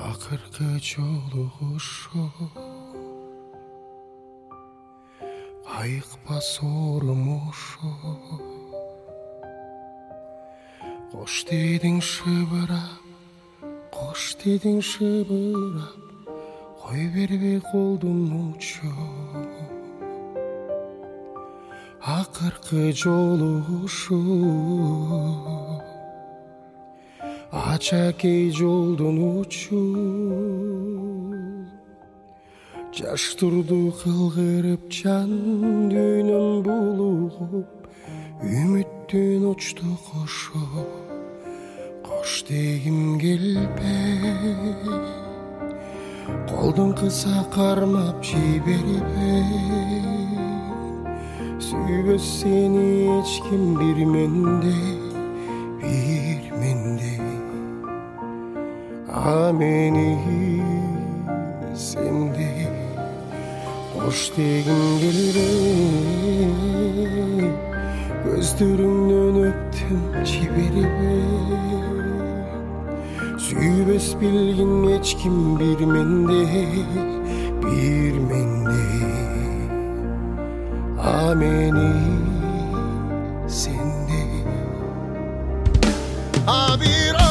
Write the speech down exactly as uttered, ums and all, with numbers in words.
Акыркы жолугушуу айыкпас оорумушу. Кош дедиң шыбырап, кош дедиң шыбырап, кой бербей колдун учу. Акыркы жолугушуу ачакей жолдун учу. Жаш турду кылгырып, жан дүйнөм булугуп, үмүттүн учту кошо. Кош дегим келбей, колдун кыса кармап жибербей. Сүйбөс сени эч ким бир мендей, бир мендей. А мени сендей кош дегим келбей, көздөрүңдөн өптүм жибербей. Сүйбөс билгин эч ким бир мендей, бир мендей. А мени сендей. А бир